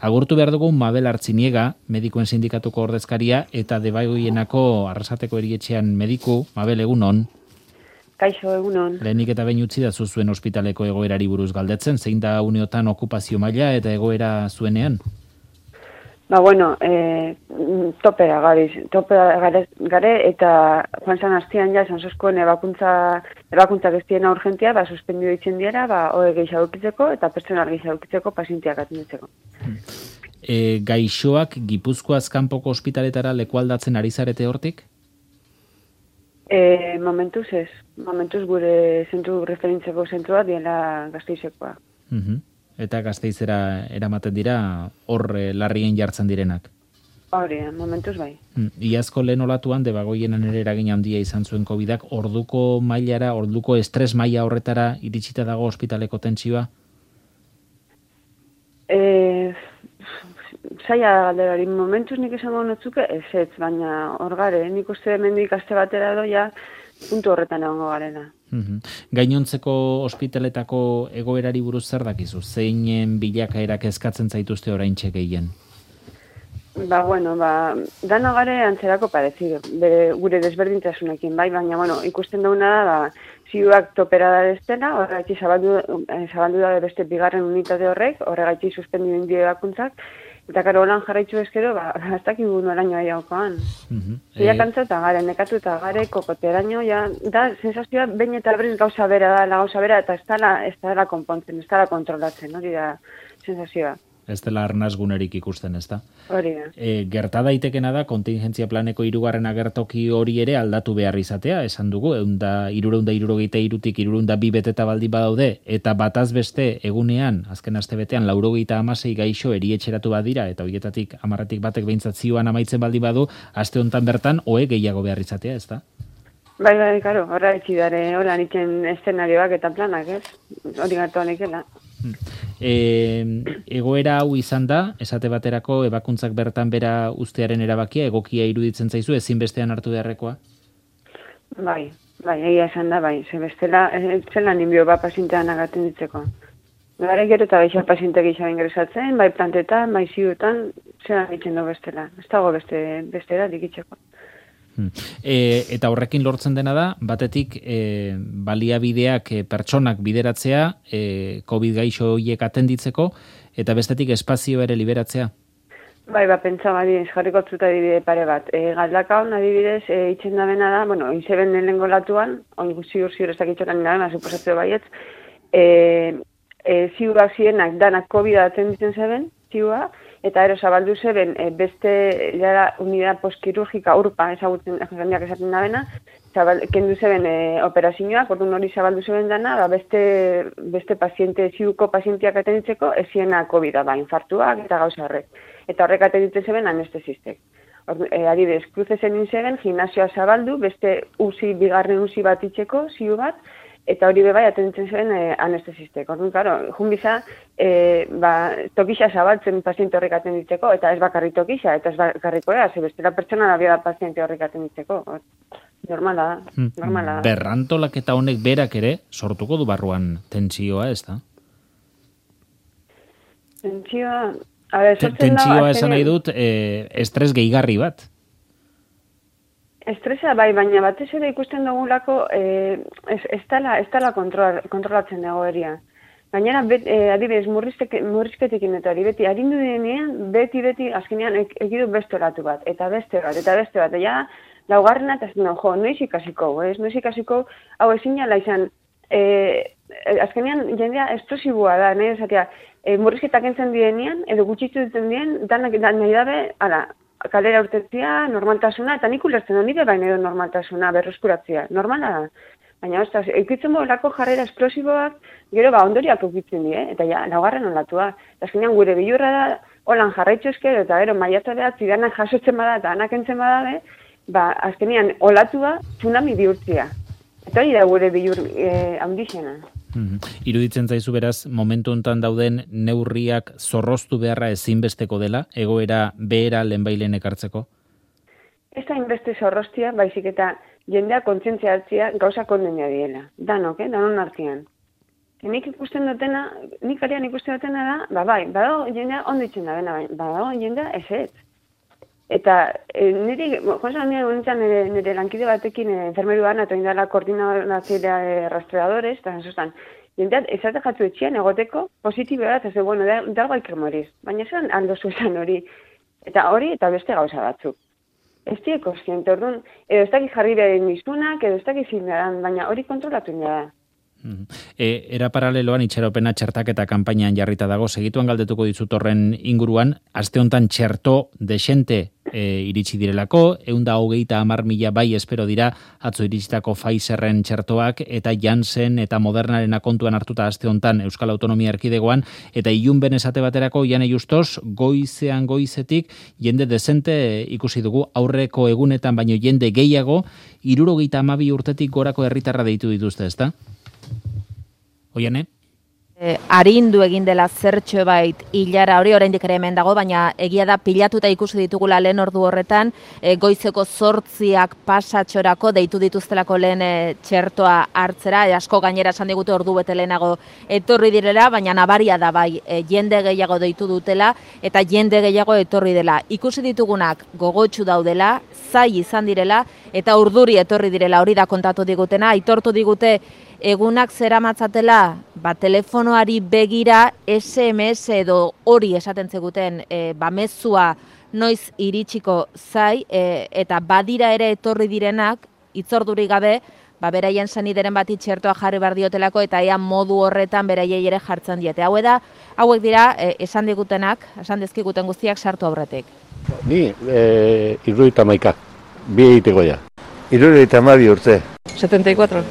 Agurtu behar dugu Mabel Artziniega, medikuen sindikatuko ordezkaria, eta Debagoienako Arrasateko erietxean mediku. Mabel, egunon. Kaixo, egunon. Lehenik eta behin utzi da zuen ospitaleko egoerari buruz galdetzen, zein da uneotan okupazio maila eta egoera zuenean? Bueno, topera gare eta joan zan hastian ja, zanzozkoen ebakuntza gestiena urgentia, suspendio ditzen diera, oe gehiago dukitzeko eta personal gehiago dukitzeko pazienteak atenditzeko. Gaixoak Gipuzkoaz kanpoko ospitaletara lekualdatzen ari zarete hortik? Momentuz ez. Momentuz gure zentru referentzeko zentrua diela Gasteizekoa. Eta Gasteizera eramaten dira hor larrien jartzen direnak? Hori, momentuz bai. Iazko lehen olatuan Debagoienan ere eragin handia izan zuen COVID-ak, orduko estres maila horretara iritsita dago ospitaleko tentsioa? Zaila galderari, momentuz nik esango notzuke ez, baina hor gare, nik uste hemendik aste batera doia puntu horretan egongo garena. Gainontzeko ospitaletako egoerari buruz zer dakizu? Zeinen bilakaerak eskatzen zaituzte oraintxe gehien? Dano gare antzerako parezido, gure desberdintasunekin, baina ikusten dauna da, ziuak topera da destena, horregaiti zabaldu da beste bigarren unitate horregaiti suspendio indie bakuntzak, eta karo holan jarraitzu ezkero, ez dakigu noraino aiagokoan. Zia kantzata gare, nekatu eta gare, kokoteraino, da, sensazioa, behin eta berriz gauza bera eta ez dela konpontzen, ez dela kontrolatzen, hori da sensazioa. Ez dela arnazgunerik ikusten, ez da? Hori da. Gerta daitekena da, kontingentzia planeko 3. agertoki hori ere aldatu behar izatea, esan dugu, 363-tik 302 beteta baldi badaude, eta bataz beste egunean, azken aste betean, 96 gaixo erietxeratu badira, eta horietatik 10 batek behintzat zioan amaitzen baldi badu, aste hontan bertan, oe gehiago behar izatea, ez da? Bai, karo, horra etxidare, horra nitzen eszenarioak eta planak, ez? Hori gartuan ikela. Egoera hau izan da, esate baterako ebakuntzak bertan bera ustearen erabakia, egokia iruditzen zaizu, ezinbestean hartu beharrekoa? Bai, egia esan da, ze bestela, zela ninbio pazientean agaten ditzeko. Gara gero eta beixar paziente gehiago ingresatzen, bai plantetan, bai ziutan, zela ditzen du bestela. Ez dago bestera dikitzeko. Eta horrekin lortzen dena da, batetik baliabideak pertsonak bideratzea, COVID gaixo horiek atenditzeko, eta bestetik espazio ere liberatzea? Bai, pentsa badi, jarriko zuta adibide pare bat. Galdakaon adibidez, itxen da bena da, izeben lehenengo latuan, ziur ez dakitxoran nire, suposatzeo baietz, ziurak zienak danak COVID atenditzen zeben, ziua, eta ero zabaldu zeben beste unidad postkirurgika urpa ezagutzen jendeak esaten da bena, kendu zeben operazioak, orduan hori zabaldu zeben dana, beste ziuko pazienteak atenditzeko eziena COVID-a, infartuak eta gauza horrek. Eta horrek atenditzen zeben anestesistek. Adibidez, kruzezen inzeben, gimnasioa zabaldu, beste bigarren uzi bat itxeko, ziu bat, eta hori bebai atenditzen zuen anestesistek. Orduan, karo, junbiza, tokixa zabaltzen paziente horrek atenditzeko, eta ez bakarri tokixa, eta ez bakarriko ze bestela pertsona da paziente horrek atenditzeko. Normala da. Berrantolak eta honek berak ere, sortuko du barruan tentsioa, ez da? Tentsioa esan nahi dut, estres gehigarri bat. Estresa bai, baina batez ere ikusten dugulako ez dela kontrolatzen egoeria. Gainera, adibidez, murrizketekin eta hori, beti harindu denean, beti, azkenean egidu beste oratu bat, eta beste bat, ja, laugarrena eta noiz ikasiko, hau ezin jala izan, azkenean jendea esplosibua da, nahi esatea, murrizketak entzen dienean, edo gutxitu duten dien, danak nahi dabe, kalera urtetzia, normaltasuna, eta nik ulertzen da nire baina edo normaltasuna, berreskuratzia, normala da. Baina, eukitzen bolako jarrera esplosiboak, gero ondoriak eukitzen die, eta ja, laugarren olatua. Azkenean gure bilurra da, holan jarraitzu ezkero, eta gero maiatza behatzi danak jasotzen bada, eta danak entzen bada, azkenean olatua tsunami bihurtzia. Eta hori da gure bilur handixena. Iruditzen zaizu beraz, momentu hontan dauden neurriak zorroztu beharra ezinbesteko dela, egoera behera lehenbailen ekartzeko? Ez da inbeste zorroztia, baizik eta jendea kontzientzia hartzia gauza kondenia diela. Danok, danon artean. nik ikusten dutena, nik alian ikusten dutena da, bai, badago jendea ondo itzen da, badago jendea ez. Eta niri, nire lankide batekin enfermeruan, eta indala koordinazioa rastreadores, eta zuztan, jendeat ezate jatu etxean egoteko positibo bat, ez bueno, dalgo hay que morir. Baina esan aldozu esan hori. Eta hori eta beste gauza batzuk. Ez die kontziente, orduan, edo ez dakit jarri behar nizunak, edo ez dakit zindaran, baina hori kontrolatu nire da. Era paraleloan itxaropena txertaketa kanpainan jarrita dago, segituan galdetuko dizut horren inguruan, aste hontan txerto desente iritsi direlako, 130.000 bai espero dira atzo iritsitako Pfizerren txertoak eta Janssen eta Modernaren kontuan hartuta aste hontan Euskal Autonomia Erkidegoan, eta ilunben esate baterako Jane Justos goizetik jende desente ikusi dugu, aurreko egunetan baino jende gehiago, 72 urtetik gorako herritarra deitu dituzte, ezta? Oiane? Arindu egin dela zertxo bait hilara hori oraindik ere hemen dago, baina egia da pilatuta ikusi ditugula lehen ordu horretan, goizeko 8 pasatxorako deitu dituztelako lehen txertoa hartzera, asko gainera esan digute ordu bete lehenago etorri direla, baina nabaria da bai, jende gehiago deitu dutela eta jende gehiago etorri dela. Ikusi ditugunak gogotsu daudela, zai izan direla eta urduri etorri direla, hori da kontatu digutena, aitortu digute egunak zeramatzatela, telefonoari begira SMS edo hori esaten zeguten mezua noiz iritsiko zai, eta badira ere etorri direnak, itzordurik gabe, beraien sanideren bati txertoa jarri behar diotelako, eta ea modu horretan beraiei ere jartzen diete. Hauek dira, esan digutenak, esan dizkiguten guztiak sartu aurretik. Ni, 71, bi egiteko ja. 72 urte. 74.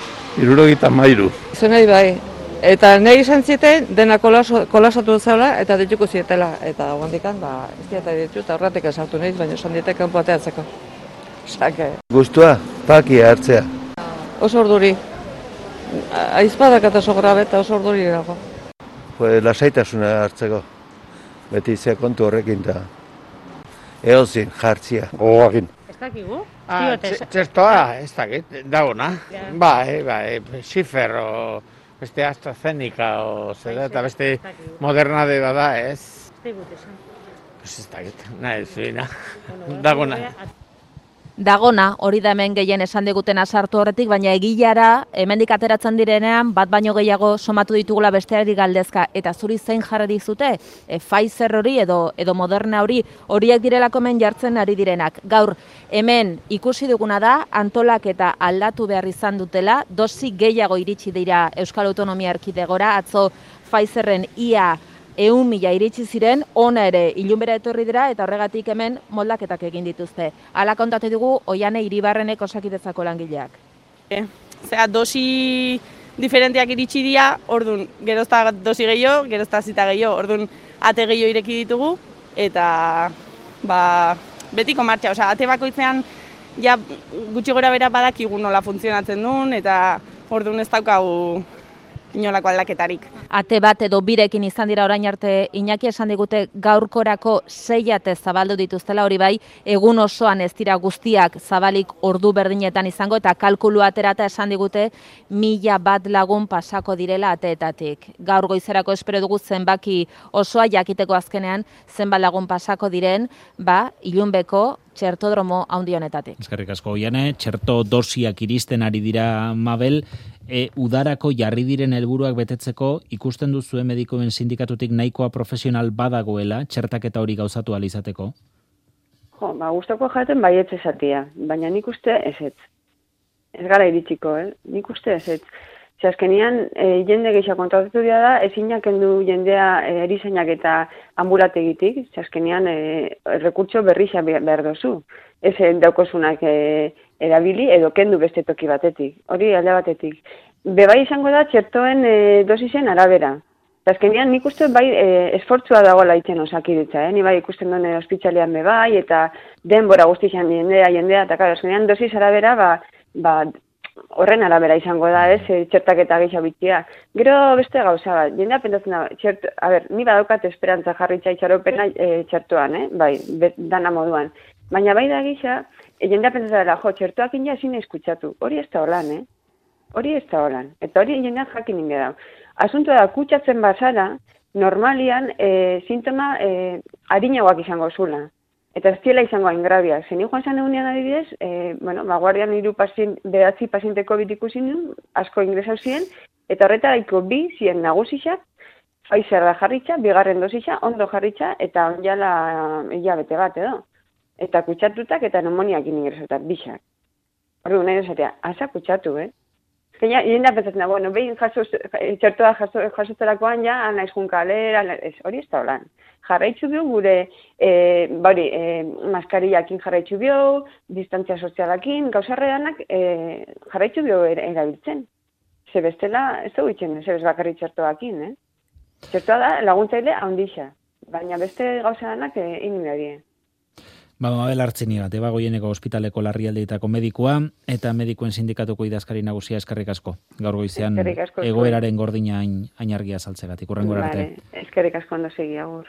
73. Zenei bai. Eta nahi izan zieten, dena kolasatu zeula eta dituko zietela. Eta guandikan, ez dieta ditu, eta horretik esartu nahiz, baina esan dietek kanpo ateatzeko. Sake. Guztua, pakia hartzea. Oso orduri. Aizpadak eta sogora beta oso orduri dago. Lasaitasuna hartzeko. Beti ze kontu horrekin da. Eozin, jartzia. Gogoakin. Ez dakigu? Txertoa, ez dakit, dagona. Bai, Schiffer o beste AstraZeneca o zera, eta beste Moderna de bada, ez? Ez dakigut esan. Ez dakit, nahi zuina, dagona. Dagona, hori da hemen gehien esan digutena sartu horretik, baina egilara, hemendik ateratzen direnean, bat baino gehiago somatu ditugula besteari galdezka, eta zuri zein jarri dizute, Pfizer hori edo Moderna horiek direlako hemen jartzen ari direnak. Gaur, hemen ikusi duguna da, antolaketa aldatu behar izan dutela, dosi gehiago iritsi dira Euskal Autonomia Erkidegora, atzo Pfizerren ia 100.000 iritsi ziren, ona ere ilunbera etorri dira eta horregatik hemen moldaketak egin dituzte. Hala kontatu dugu Oiane Iribarrenek Osakidetzako langileak. Dosi diferenteak iritsi dira, orduan gerozta dosi gehiago, gerozta zita gehiago, orduan ate gehiago ireki ditugu eta betiko martxa, ate bakoitzean ja gutxi gora bera badakigu nola funtzionatzen duen eta orduan ez daukagu inolako aldaketarik. Ate bat edo birekin izan dira orain arte, Iñaki esan digute gaurkorako 6 ate zabaldu dituztela, hori bai, egun osoan ez dira guztiak zabalik ordu berdinetan izango, eta kalkulu aterata esan digute 1001 lagun pasako direla ateetatik. Gaur goizerako espero dugu zenbaki osoa jakiteko azkenean zenbat lagun pasako diren, ilunbeko txertodromo handi honetatik. Eskerrik asko, Oiane, txerto dosiak iristen ari dira Mabel, udarako jarri diren helburuak betetzeko ikusten duzue medikoen sindikatutik nahikoa profesional badagoela txertaketa hori gauzatu ahal izateko? Gustoko jaten baietz esatia, baina nik uste ezetz. Ez gara iritsiko, nik uste ezetz. Azkenean, jende gehiago kontratatu dira da, ezinak kendu jendea erizainak eta ambulategitik, azkenean rekurtso berrixa behar dozu. Ez daukozunak erabili edo kendu beste toki batetik, hori alde batetik. Bebai izango da txertoen dosisen arabera. Azkenean nik uste bai esfortzua dagoela itzen Osakidetza, ni bai ikusten duen ospitalean bebai eta denbora guztizan jendea, eta azkenean dosis arabera horren arabera izango da, txertaketa gehiago bitzia. Gero beste gauza bat, jendea pentsatzen da, ni badaukat esperantza jarritza itxaropena txertoan, dana moduan. Baina bai da gisa, jendea pentsatzen da, txertoak ina ezin eskutsatu. Hori ez da holan, Hori ez da holan. Eta hori jendea jakin inge da. asuntua da, kutsatzen bazara, normalian sintoma arinagoak izango zula. Eta ez diela izango hain grabiak. Zen joan zan egunean adibidez, guardian 9 paziente COVID ikusi nuen, asko ingresau ziren, eta horretaraiko 2 ziren nagusixak, Pfizer da jarritxa, 2. dosixa, ondo jarritxa, eta onjala hilabete bat edo. Eta kutsatutak eta pneumoniak ingresotak, bixak. Horregu nahi dozatea, asa kutsatu, Zena, jendea pentsatzen da, bueno, behin txertoa jasotzerakoan ja, naiz junkalera, hori ez da holan. Jarraitzu bio gure, maskariakin jarraitzu bio, distantzia sozialakin, gauzarreanak jarraitzu bio erabiltzen. Ze bestela, ez dugu itxen, ez bakarri txertoakin, Txertoa da laguntzaile handixa, baina beste gauzadanak inunadie. Mabel Artziniga, Debagoieneko ospitaleko larrialdeetako medikua eta medikuen sindikatuko idazkari nagusia, eskerrik asko. Gaur goizean egoeraren gordina hain argia saltzegatik. Urrengo arte. Eskerrik asko ondo segi, agur.